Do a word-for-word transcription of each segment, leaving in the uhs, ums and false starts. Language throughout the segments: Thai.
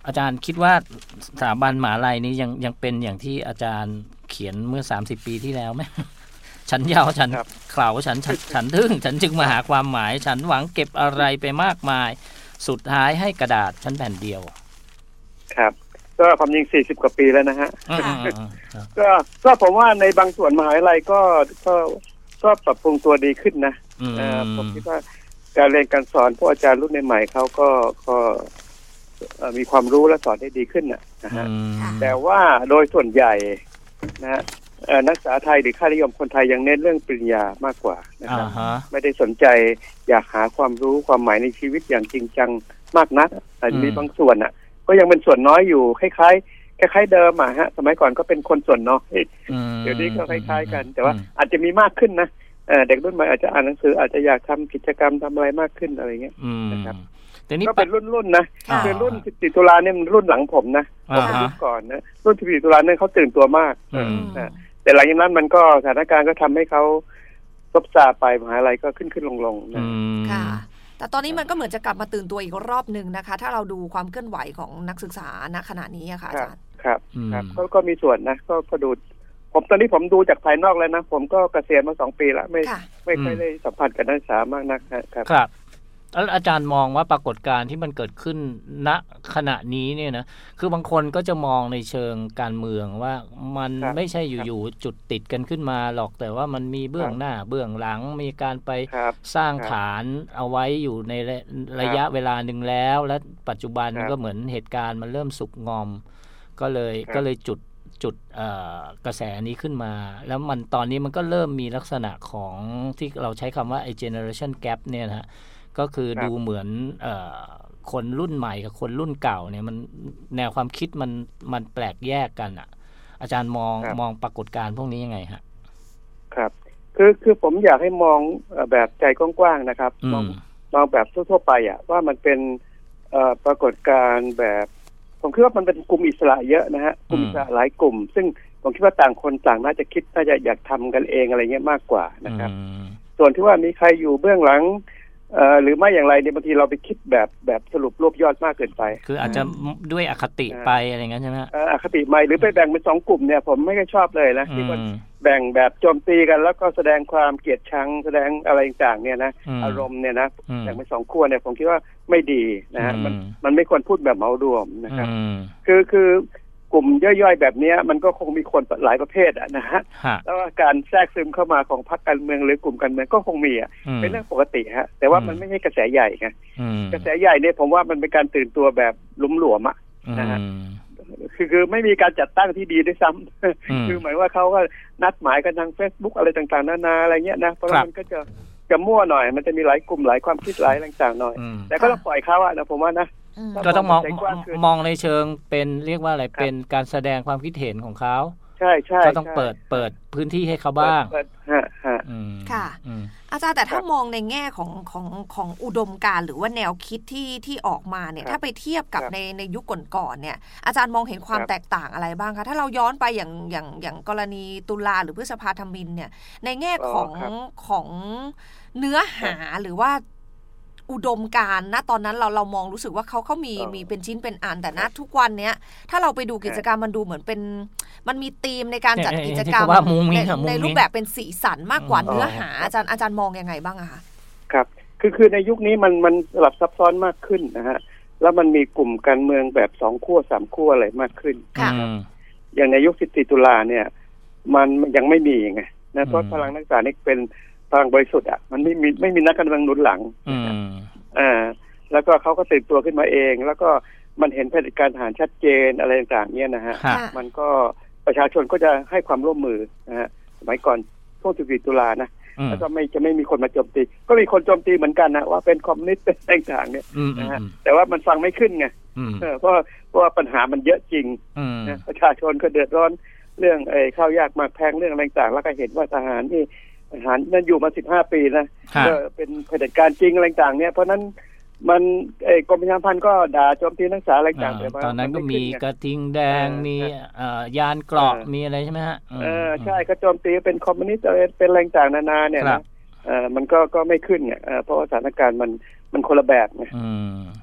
อาจารย์คิดว่าสถาบันมหาลัยนี้ยังยังเป็นอย่างที่อาจารย์เขียนเมื่อสามสิบปีที่แล้วไหม ฉันยาวฉันเข่าฉันฉันฉันทึ่งฉันจึงมาหาความหมายฉันหวังเก็บอะไรไปมากมายสุดท้ายให้กระดาษฉันแผ่นเดียวครับก็ความจริงสี่สิบกว่าปีแล้วนะฮะก็ก็ผมว่าในบางส่วนมหาวิทยาลัยก็ก็ก็ปรับปรุงตัวดีขึ้นนะผมคิดว่าการเรียนการสอนพวกอาจารย์รุ่นใหม่ๆเขาก็ก็มีความรู้และสอนได้ดีขึ้นนะฮะแต่ว่าโดยส่วนใหญ่นะฮะนักศึกษาไทยหรือค่านิยมคนไทยยังเน้นเรื่องปริญญามากกว่านะครับไม่ได้สนใจอยากหาความรู้ความหมายในชีวิตอย่างจริงจังมากนักแต่มีบางส่วนอ่ะก็ยังเป็นส่วนน้อยอยู่คล้ายๆคล้ายๆเดิมอ่ะฮะสมัยก่อนก็เป็นคนส่วนน้อยเดี๋ยวนี้ก็คล้ายๆกันแต่ว่าอาจจะมีมากขึ้นนะเด็กรุ่นใหม่อาจจะอ่านหนังสืออาจจะอยากทำกิจกรรมทำอะไรมากขึ้นอะไรเงี้ยนะครับก็เป็นรุ่นๆนะคือรุ่นสิบสี่ตุลาเนี่ยมันรุ่นหลังผมนะผมรุ่นก่อนนะรุ่นสิบสี่ตุลาเนี่ยเขาตื่นตัวมากแต่หลังจากนั้นมันก็สถานการณ์ก็ทำให้เขาซบเซาไปมหาลัยก็ขึ้นขึ้นลงลงนะค่ะแต่ตอนนี้มันก็เหมือนจะกลับมาตื่นตัวอีกรอบนึงนะคะถ้าเราดูความเคลื่อนไหวของนักศึกษาณขณะนี้อะค่ะอาจารย์ครับครับก็มีส่วนนะก็ก็ดูผมตอนนี้ผมดูจากภายนอกแล้วนะผมก็เกษียณมาสองปีแล้วไม่ไม่ค่อยได้สัมผัสกับนักศึกษามากนักครับครับแล้วอาจารย์มองว่าปรากฏการณ์ที่มันเกิดขึ้นณขณะนี้เนี่ยนะคือบางคนก็จะมองในเชิงการเมืองว่ามันไม่ใช่อยู่ๆจุดติดกันขึ้นมาหรอกแต่ว่ามันมีเบื้องหน้าเบื้องหลังมีการไปสร้างฐานเอาไว้อยู่ในระยะเวลาหนึ่งแล้วและปัจจุบันก็เหมือนเหตุการณ์มันเริ่มสุกงอมก็เลยก็เลยจุดจุดกระแสนี้ขึ้นมาแล้วมันตอนนี้มันก็เริ่มมีลักษณะของที่เราใช้คำว่าไอ้ generation gap เนี่ยนะฮะก็คือดูเหมือนเอ่อคนรุ่นใหม่กับคนรุ่นเก่าเนี่ยมันแนวความคิดมันมันแปลกแยกกันอ่ะอาจารย์มองมองปรากฏการณ์พวกนี้ยังไงฮะครับคือคือผมอยากให้มองแบบใจกว้างๆนะครับมองมองแบบทั่วๆไปอ่ะว่ามันเป็นปรากฏการณ์แบบผมคิดว่ามันเป็นกลุ่มอิสระเยอะนะฮะกลุ่มอิสระหลายกลุ่มซึ่งผมคิดว่าต่างคนต่างน่าจะคิดน่าจะอยากทำกันเองอะไรเงี้ยมากกว่านะครับส่วนที่ว่ามีใครอยู่เบื้องหลังเอ่อหรือไม่อย่างไรเนี่ยบางทีเราไปคิดแบบแบบสรุปรวบยอดมากเกินไปคืออาจจะด้วยอคติไปอะไรอย่างนั้นใช่ไหมเอ่ออคติใหม่หรือไปแบ่งเป็นสองกลุ่มเนี่ยผมไม่ค่อยชอบเลยนะที่ว่าแบ่งแบบโจมตีกันแล้วก็แสดงความเกลียดชังแสดงอะไรต่างๆเนี่ยนะอารมณ์เนี่ยนะแบ่งเป็นสองขั้วเนี่ยผมคิดว่าไม่ดีนะฮะมันมันไม่ควรพูดแบบเหมารวมนะครับคือคือกลุ่มย่อยๆแบบนี้มันก็คงมีคนหลายประเภทอ่ะนะฮะแล้วการแทรกซึมเข้ามาของพรรคการเมืองหรือกลุ่มการเมืองก็คงมีอ่ะเป็นเรื่องปกติฮะแต่ว่ามันไม่ใช่กระแสใหญ่ไงกระแสใหญ่เนี่ยผมว่ามันเป็นการตื่นตัวแบบลุ่มหลวมอ่ะนะฮะคือคือไม่มีการจัดตั้งที่ดีด้วยซ้ำคือหมายว่าเขาก็นัดหมายกันทาง Facebook อะไรต่างๆนานาอะไรเงี้ยนะเพราะมันก็จะจะมั่วหน่อยมันจะมีหลายกลุ่มหลายความคิดหลายต่างๆหน่อยแต่ก็ต้องปล่อยเขาอ่ะนะผมว่านะก็ต้องมองมองในเชิงเป็นเรียกว่าอะไรเป็นการแสดงความคิดเห็นของเขาใช่ใช่ก็ต้องเปิดเปิดพื้นที่ให้เขาบ้างค่ะอาจารย์แต่ถ้ามองในแง่ของของของอุดมการณ์หรือว่าแนวคิดที่ที่ออกมาเนี่ยถ้าไปเทียบกับในในยุคก่อนๆเนี่ยอาจารย์มองเห็นความแตกต่างอะไรบ้างคะถ้าเราย้อนไปอย่างอย่างอย่างกรณีตุลาหรือพฤษภาธมิฬเนี่ยในแง่ของของเนื้อหาหรือว่าอุดมการณ์ณตอนนั้นเราเรามองรู้สึกว่าเขาเขามีมีเป็นชิ้นเป็นอันแต่ณทุกวันเนี้ยถ้าเราไปดูกิจกรรมมันดูเหมือนเป็นมันมีธีมในการจัดกิจกรรมในในรูปแบบเป็นสีสันมากกว่าเนื้อหาอาจารย์อาจารย์มองยังไงบ้างอะคะครับคือคือในยุคนี้มันมันสลับซับซ้อนมากขึ้นนะฮะแล้วมันมีกลุ่มการเมืองแบบสองขั้วสามขั้วอะไรมากขึ้นอย่างในยุคสิบสี่ตุลาเนี่ยมันยังไม่มีไงนะเพราะพลังนักศึกษานี่เป็นพลังบริสุทธิ์อ่ะมันไม่มีไม่มีนักการเมืองหนุนหลังอ่าแล้วก็เขาก็ตื่นตัวขึ้นมาเองแล้วก็มันเห็นเผด็จการทหารชัดเจนอะไรต่างๆเนี่ยนะฮะมันก็ประชาชนก็จะให้ความร่วมมือนะฮะสมัยก่อนช่วงสิบสี่ตุลานะแล้วก็ไม่จะไม่มีคนมาโจมตีก็มีคนโจมตีเหมือนกันนะว่าเป็นคอมมิวนิสต์เป็นต่างๆเนี่ยนะฮะแต่ว่ามันฟังไม่ขึ้นไงเพราะเพราะว่าปัญหามันเยอะจริงนะประชาชนก็เดือดร้อนเรื่องไอ้ข้าวยากหมากแพงเรื่องอะไรต่างๆแล้วก็เห็นว่าทหารนี่ทหารนั่นอยู่มาสิบห้าปีนะก็เป็นเผด็จการจริงอะไรต่างๆเนี่ยเพราะนั้นมันไอ้กรมประชาสัมพันธ์ก็ด่าโจมตีนักศึกษาอะไรต่างๆตอนนั้นก็มีกระทิงแดงมียานเกราะมีอะไรใช่ไหมฮะเออใช่ก็โจมตีเป็นคอมมิวนิสต์เป็นอะไรต่างๆนานาเนี่ยนะเออมันก็ก็ไม่ขึ้นไงเพราะว่าสถานการณ์มันมันคนละแบบไงอืม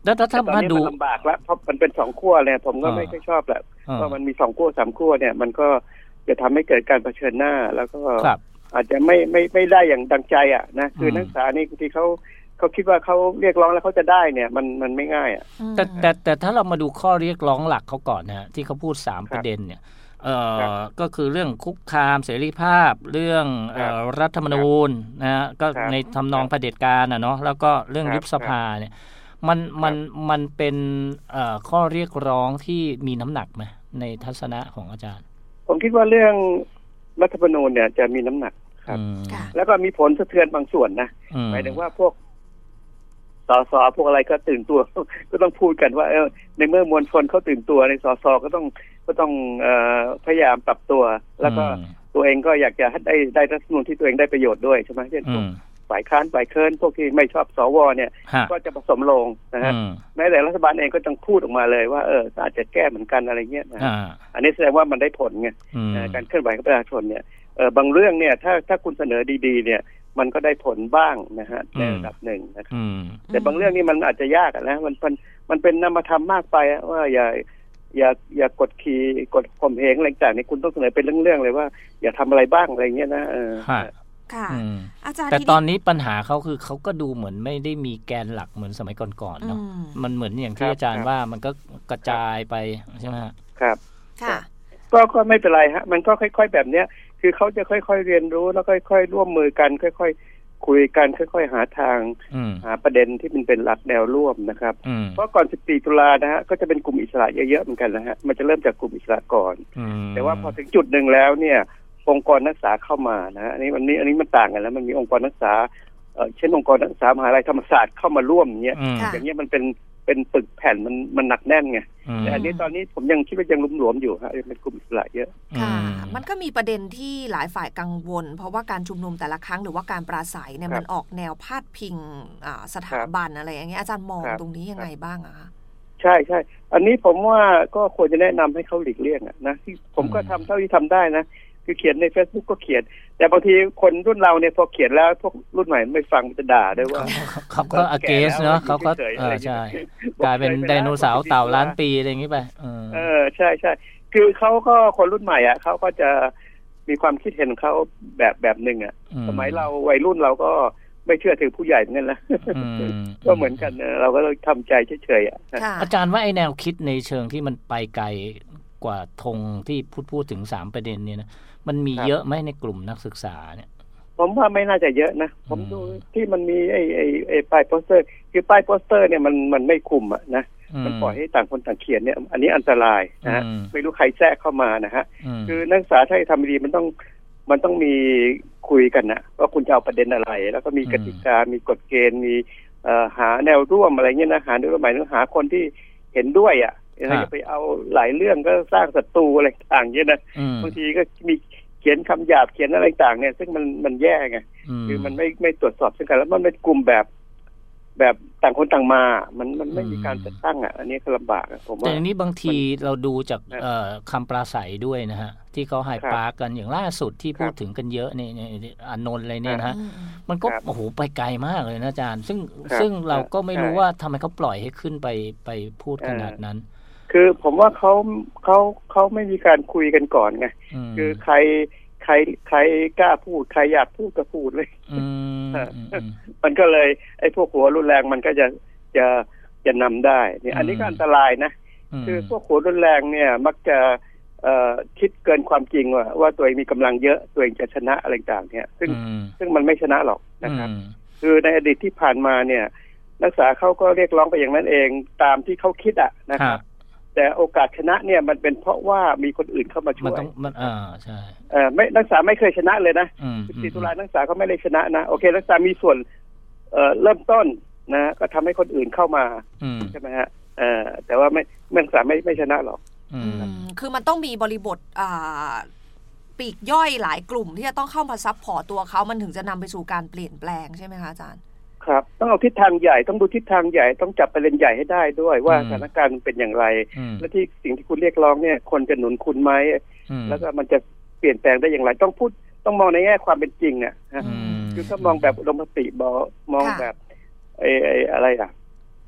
แล้วถ้ามาดูลำบากแล้วเพราะมันเป็นสองขั้วเลยผมก็ไม่ค่อยชอบแหละเพราะมันมีสองขั้วสามขั้วเนี่ยมันก็จะทำให้เกิดการเผชิญหน้าแล้วก็อาจจะไม่ไม่ไม่ได้อย่างดังใจอ่ะนะคือนักศึกษานี่บางทีเขาเขาคิดว่าเขาเรียกร้องแล้วเขาจะได้เนี่ยมันมันไม่ง่ายอ่ะแต่แต่แต่ถ้าเรามาดูข้อเรียกร้องหลักเขาก่อนนะฮะที่เขาพูดสามประเด็นเนี่ยเอ่อก็คือเรื่องคุกคามเสรีภาพเรื่องเอ่อรัฐธรรมนูญนะฮะก็ในทำนองเผด็จการน่ะเนาะแล้วก็เรื่องยุบสภาเนี่ยมันมันมันเป็นเอ่อข้อเรียกร้องที่มีน้ำหนักไหมในทัศนะของอาจารย์ผมคิดว่าเรื่องรัฐธรรมนูญเนี่ยจะมีน้ำหนักครับแล้วก็มีผลสะเทือนบางส่วนนะหมายถึงว่าพวกสสพวกอะไรก็ตื่นตัวก็ต้องพูดกันว่าเออในเมื่อมวลชนเขาตื่นตัวในสสก็ต้องก็ต้องเอ่อพยายามปรับตัวแล้วก็ตัวเองก็อยากจะได้ได้รัฐธรรมนูญที่ตัวเองได้ประโยชน์ด้วยใช่ไหมเช่นพวกฝ่ายค้านฝ่ายเคิร์นพวกที่ไม่ชอบสวเนี่ยก็จะผสมลงนะฮะแม้แต่รัฐบาลเองก็ต้องพูดออกมาเลยว่าเอออาจจะแก้เหมือนกันอะไรเงี้ยนะอันนี้แสดงว่ามันได้ผลไงการเคลื่อนไหวของประชาชนเนี่ยเออบางเรื่องเนี่ยถ้าถ้าคุณเสนอดีๆเนี่ยมันก็ได้ผลบ้างนะฮะในระดับหนึ่งนะครับแต่บางเรื่องนี่มันอาจจะยากนะมันมันมันเป็นนามธรรมมากไปว่าอย่าอย่าอย่ากดขี่กดข่มเหงอะไรต่างๆนี่คุณต้องเสนอเป็นเรื่องๆเลยว่าอย่าทำอะไรบ้างอะไรเงี้ยนะเออค่ะอาจารย์แต่ตอนนี้ปัญหาเขาคือเขาก็ดูเหมือนไม่ได้มีแกนหลักเหมือนสมัยก่อนๆเนาะมันเหมือนอย่างที่อาจารย์ว่ามันก็กระจายไปใช่ไหมครับค่ะก็ก็ไม่เป็นไรฮะมันก็ค่อยๆแบบเนี้ยคือเขาจะค่อยๆเรียนรู้แล้วค่อยๆร่วมมือกันค่อยๆคุยกันค่อยๆหาทางหาประเด็นที่มันเป็นหลักแนวร่วมนะครับเพราะก่อนสิบสี่ตุลานะฮะก็จะเป็นกลุ่มอิสระเยอะๆเหมือนกันนะฮะมันจะเริ่มจากกลุ่มอิสระก่อนแต่ว่าพอถึงจุดหนึ่งแล้วเนี่ยองค์กรนักศึกษาเข้ามานะอันนี้วันนี้อันนี้มันต่างกันแล้วมันมีองค์กรนักศึกษาเอ่อเช่นองค์กรนักศึกษามหาวิทยาลัยธรรมศาสตร์เข้ามาร่วมอย่างเงี้ยอย่างเงี้ยมันเป็นเป็นปึกแผ่นมันมันหนักแน่นไงแต่อันนี้ตอนนี้ผมยังคิดว่ายังหลวมๆอยู่ฮะเป็นกลุ่มอิสระเยอะค่ะมันก็มีประเด็นที่หลายฝ่ายกังวลเพราะว่าการชุมนุมแต่ละครั้งหรือว่าการปราศัยเนี่ยมันออกแนวพาดพิงสถาบันอะไรอย่างเงี้ยอาจารย์มองตรงนี้ยังไงบ้างอะคะใช่ใช่อันนี้ผมว่าก็ควรจะแนะนำให้เขาหลีกเลี่ยงอะนะที่ผมก็ทำเท่าที่ทำได้นะคือเขียนใน Facebook ก็เขียนแต่บางทีคนรุ่นเราเนี่ยพอเขียนแล้วพวกรุ่นใหม่ไม่ฟังมันจะด่าด้วยว่าเขาก็อเกสเนาะเขาก็เออใช่กลายเป็นไดโนเสาร์เต่าล้านปีอะไรอย่างนี้ไปเออใช่ใช่คือเขาก็คนรุ่นใหม่อ่ะเขาก็จะมีความคิดเห็นเขาแบบแบบหนึ่งอ่ะสมัยเราวัยรุ่นเราก็ไม่เชื่อถือผู้ใหญ่เหมือนกันนะก็เหมือนกันเราก็ต้องทำใจเฉยๆอ่ะอาจารย์ว่าไอแนวคิดในเชิงที่มันไปไกลกว่าธงที่พูดพูดถึงสามประเด็นเนี่ยนะมันมีเยอะไหมในกลุ่มนักศึกษาเนี่ยผมว่าไม่น่าจะเยอะนะผมดูที่มันมีไอ้ไอ้ไอ้ป้ายโปสเตอร์คือป้ายโปสเตอร์เนี่ยมันมันไม่คุมอ่ะนะมันปล่อยให้ต่างคนต่างเขียนเนี่ยอันนี้อันตรายนะไม่รู้ใครแทรกเข้ามานะฮะคือนักศึกษาถ้าจะทำดีมันต้องมันต้องมีคุยกันนะว่าคุณจะเอาประเด็นอะไรแล้วก็มีกติกามีกฎเกณฑ์มีหาแนวร่วมอะไรเงี้ยนะหาแนวร่วมหมายถึงหาคนที่เห็นด้วยอ่ะอย่าไปเอาหลายเรื่องก็สร้างศัตรูอะไรต่างเงี้ยนะบางทีก็มีเขียนคำหยาบเขียนอะไรต่างเนี่ยซึ่งมันมันแย่ไงคือมันไม่ไม่ตรวจสอบซึ่งกันแล้วมันเป็นกลุ่มแบบแบบต่างคนต่างมามันมันไม่มีการจัดตั้งอ่ะอันนี้ก็ลำบากผมว่าแต่อันนี้บางทีเราดูจากคำปราศัยด้วยนะฮะที่เขาไฮปาร์กันอย่างล่าสุดที่พูดถึงกันเยอะเนี่ยอานนท์อะไรเนี่ยนะฮะมันก็โอ้โหไปไกลมากเลยนะอาจารย์ซึ่งซึ่งเราก็ไม่รู้ว่าทำไมเขาปล่อยให้ขึ้นไปไปพูดขนาดนั้นคือผมว่าเขาเขาเขาไม่มีการคุยกันก่อนไงคือใครใครใครกล้าพูดใครอยากพูดก็พูดเลยมันก็เลยไอ้พวกหัวรุนแรงมันก็จะจะจะนำได้เนี่ยอันนี้ก็อันตรายนะคือพวกหัวรุนแรงเนี่ยมักจะเอ่อคิดเกินความจริงว่าว่าตัวเองมีกำลังเยอะตัวเองจะชนะอะไรต่างเนี่ยซึ่งซึ่งมันไม่ชนะหรอกนะครับคือในอดีตที่ผ่านมาเนี่ยนักศึกษาเขาก็เรียกร้องไปอย่างนั้นเองตามที่เขาคิดอ่ะนะครับแต่โอกาสชนะเนี่ยมันเป็นเพราะว่ามีคนอื่นเข้ามาช่วยมันต้องมันอ่าใช่เอ่อไม่นักศึกษาไม่เคยชนะเลยนะสิบสี่ตุลานักศึกษาเขาไม่ได้ชนะนะโอเคนักศึกษามีส่วนเอ่อเริ่มต้นนะก็ทำให้คนอื่นเข้ามาใช่ไหมฮะเอ่อแต่ว่าไม่นักศึกษาไม่ไม่ชนะหรอกคือมันต้องมีบริบทอ่าปีกย่อยหลายกลุ่มที่จะต้องเข้ามาซัพพอร์ตตัวเขามันถึงจะนำไปสู่การเปลี่ยนแปลงใช่ไหมคะอาจารย์ครับต้องเอาทิศทางใหญ่ต้องดูทิศทางใหญ่ต้องจับประเด็นใหญ่ให้ได้ด้วยว่าสถานการณ์เป็นอย่างไรและที่สิ่งที่คุณเรียกร้องเนี่ยคนจะหนุนคุณไหมแล้วก็มันจะเปลี่ยนแปลงได้อย่างไรต้องพูดต้องมองในแง่ความเป็นจริงเนี่ยคือถ้ามองแบบอุดมคติมองแบบไอ้ไอ้อะไรอ่ะ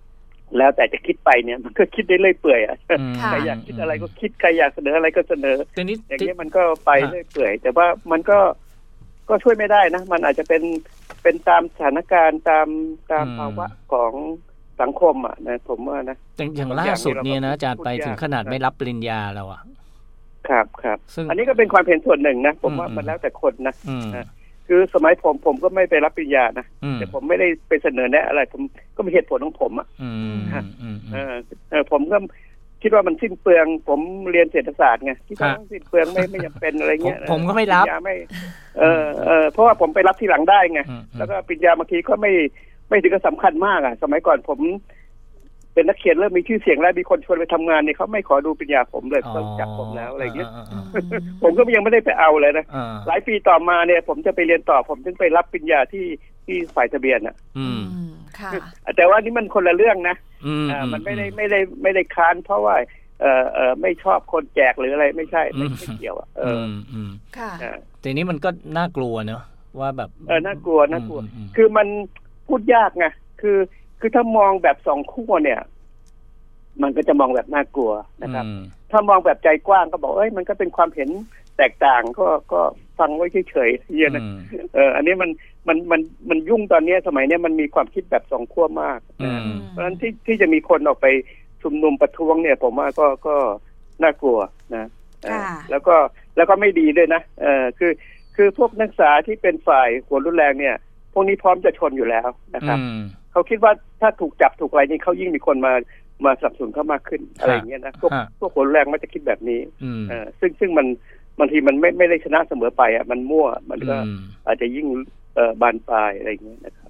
แล้วแต่จะคิดไปเนี่ยมันก็คิดได้เรื่อยเปื่อยอ่ะใครอยากคิดอะไรก็คิดใครอยากเสนออะไรก็เสนออย่างนี้มันก็ไปเรื่อยเปื่อยแต่ว่ามันก็ก็ช่วยไม่ได้นะมันอาจจะเป็นเป็นตามสถานการณ์ตามตามภาวะของสังคมอ่ะนะผมว่านะอย่างล่าสุดเนี่ยนะอาจารย์ไปถึงขนาดไม่รับปริญญาแล้วอ่ะครับครับอันนี้ก็เป็นความเห็นส่วนหนึ่งนะผมว่ามันแล้วแต่คนนะคือสมัยผมผมก็ไม่ไปรับปริญญานะแต่ผมไม่ได้ไปเสนอแนะอะไรผมก็มีเหตุผลของผมอ่ะเออเออผมก็คิดว่ามันสิ้นเปลืองผมเรียนเศรษฐศาสตร์ไงคิดว่าสิ้นเปลืองไม่ไม่จำเป็นอะไรเงี้ยผมก็ไม่รับไม่เออเออเพราะว่าผมไปรับทีหลังได้ไงแล้วก็ปริญญาบางทีก็ไม่ไม่ถึงกับสำคัญมากอ่ะสมัยก่อนผมเป็นนักเขียนเริ่มมีชื่อเสียงแล้วมีคนชวนไปทำงานเนี่ยเขาไม่ขอดูปริญญาผมเลยเขาจับผมแล้วอะไรเงี้ยผมก็ยังไม่ได้ไปเอาเลยนะหลายปีต่อมาเนี่ยผมจะไปเรียนต่อผมถึงไปรับปริญญาที่ที่ฝ่ายทะเบียนอ่ะแต่ว่านี่มันคนละเรื่องนะอ่ามันไม่ได้ไม่ได้ไม่ได้ค้านเพราะว่าเออเออไม่ชอบคนแจกหรืออะไรไม่ใช่ไม่เกี่ยวอ่ะเออค่ะทีนี้มันก็น่ากลัวเนอะว่าแบบเออน่ากลัวน่ากลัวคือมันพูดยากไงคือคือถ้ามองแบบสองขั้วเนี่ยมันก็จะมองแบบน่ากลัวนะครับถ้ามองแบบใจกว้างก็บอกเอ้ยมันก็เป็นความเห็นแตกต่างก็ก็ฟังไว้เฉยๆเยอะนะเอออันนี้มันมันมันมันยุ่งตอนนี้สมัยนี้มันมีความคิดแบบสองขั้วมากนะเพราะฉะนั้นที่ที่จะมีคนออกไปชุมนุมประท้วงเนี่ยผมว่าก็ก็น่ากลัวนะแล้วก็แล้วก็ไม่ดีด้วยนะเออคือคือพวกนักศึกษาที่เป็นฝ่ายหัวรุนแรงเนี่ยพวกนี้พร้อมจะชนอยู่แล้วนะครับเขาคิดว่าถ้าถูกจับถูกอะไรนี่เขายิ่งมีคนมามาสนับสนุนเขามากขึ้นอะไรอย่างเงี้ยนะพวกพวกหัวรุนแรงมันจะคิดแบบนี้เออซึ่งซึ่งมันบางทีมันไม่ไม่ได้ชนะเสมอไปอ่ะมันมั่วมันก็อาจจะยิ่งเอ่อบานปลายอะไรอย่างเงี้ยนะครับ